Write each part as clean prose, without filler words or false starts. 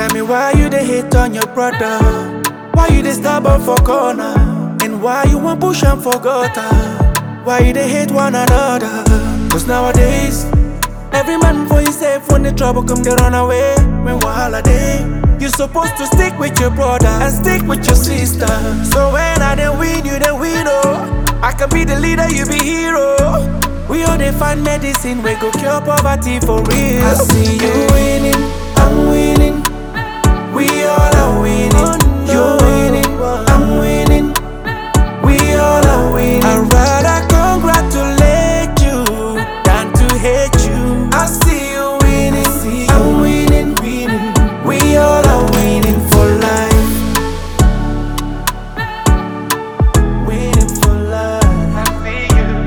Tell me why you dey hate on your brother? Why you dey stubborn for corner? And why you want push am for gutter? Why you dey hate one another? Cause nowadays, every man for himself. When the trouble come, they run away. When wahala dey, you supposed to stick with your brother and stick with your sister. So when I dey win, you dey win, oh. I can be the leader, you be hero. We all dey find medicine, we go cure poverty for real. I see you winning, I'm winning. We all are winning. You're winning, I'm winning. We all are winning. I'd rather congratulate you than to hate you. I see you winning, I'm winning. We all are winning for life. Winning for life. I see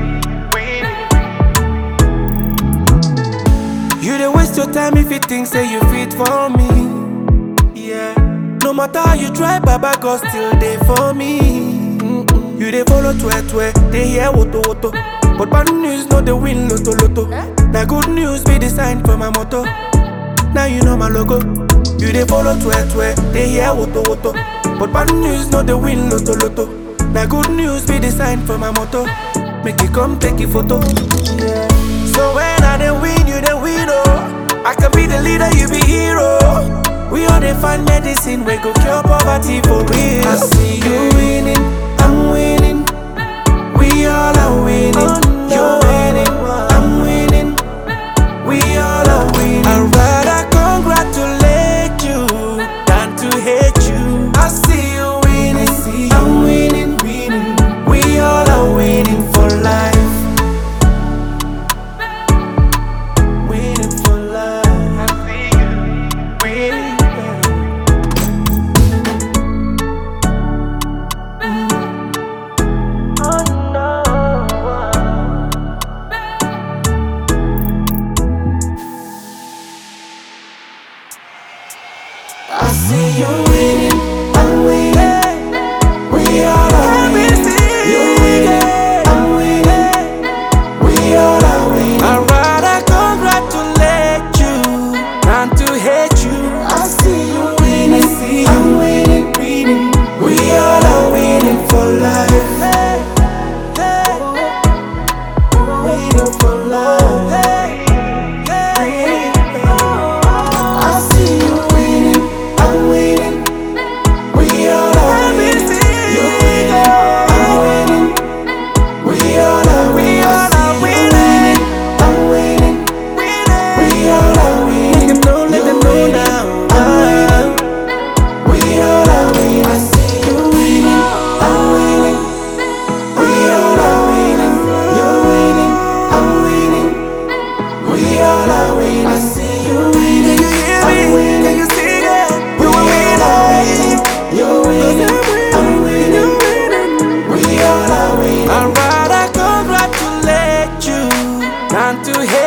you winning. You dey waste your time if you think say you fit for me. Yeah. No matter how you try, Baba God still dey for me. You dey follow twe, they hear woto. But bad news no dey win loto. Now good news be the sign for my motto. Now you know my logo. You dey follow twe, they hear woto. But bad news no dey win loto. Now good news be the sign for my motto. Make you come take a photo. Yeah. So when I dey win, you dey win, oh. I can be the leader, you be hero. We all dey find medicine, we go cure poverty for real. I see you winning, I'm winning. We all are winning. You're winning, I'm winning. We all are winning. I'd rather congratulate you than to hate you. I see you winning, I'm winning. We all are winning for life. Winning for life. I see you winning. I see you winning, I'm winning. We all are winning. You're winning, I'm winning. We all are winning. I'd rather congratulate you than to hate you. I see you winning, I'm winning. We all are winning for life. Winning for life. I'd rather congratulate you than to hate.